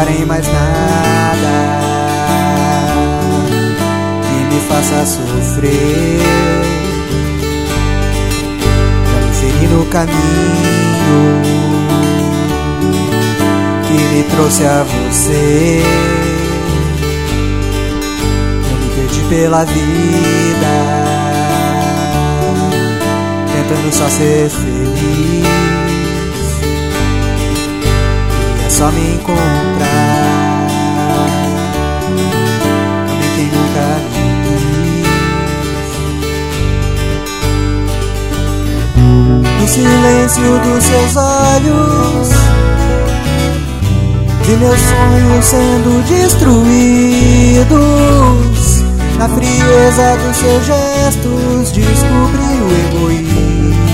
tocar em mais nada que me faça sofrer, pra me seguir no caminho que me trouxe a você. Eu me perdi pela vida, tentando só ser feliz. Só me encontrar também quem nunca me quis. No silêncio dos seus olhos vi meus sonhos sendo destruídos. Na frieza dos seus gestos descobri o egoísmo.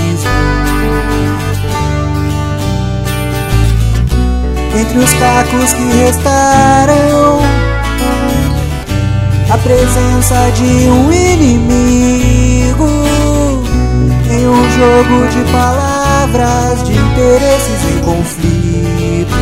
Entre os cacos que restaram, a presença de um inimigo, em um jogo de palavras, de interesses em conflito.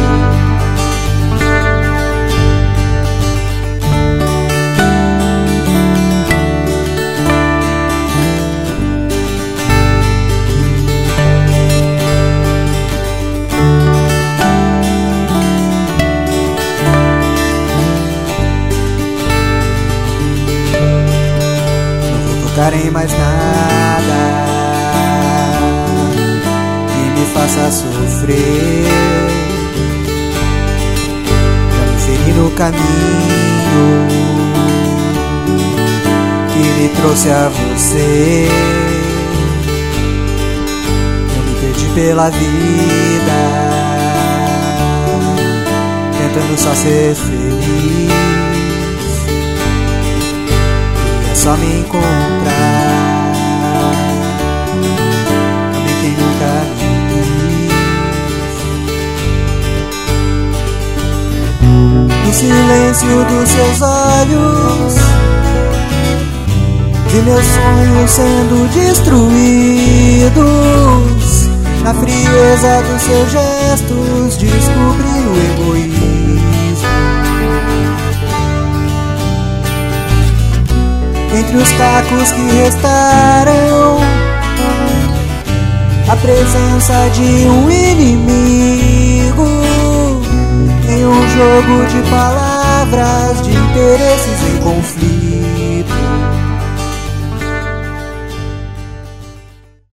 Tocar em mais nada que me faça sofrer, pra me seguir no caminho que me trouxe a você. Eu me perdi pela vida, tentando só ser feliz. Só me encontrar também quem nunca me quis. No silêncio dos seus olhos vi meus sonhos sendo destruídos. Na frieza dos seus gestos descobri o egoísmo. Entre os cacos que restaram, a presença de um inimigo, em um jogo de palavras, de interesses em conflito.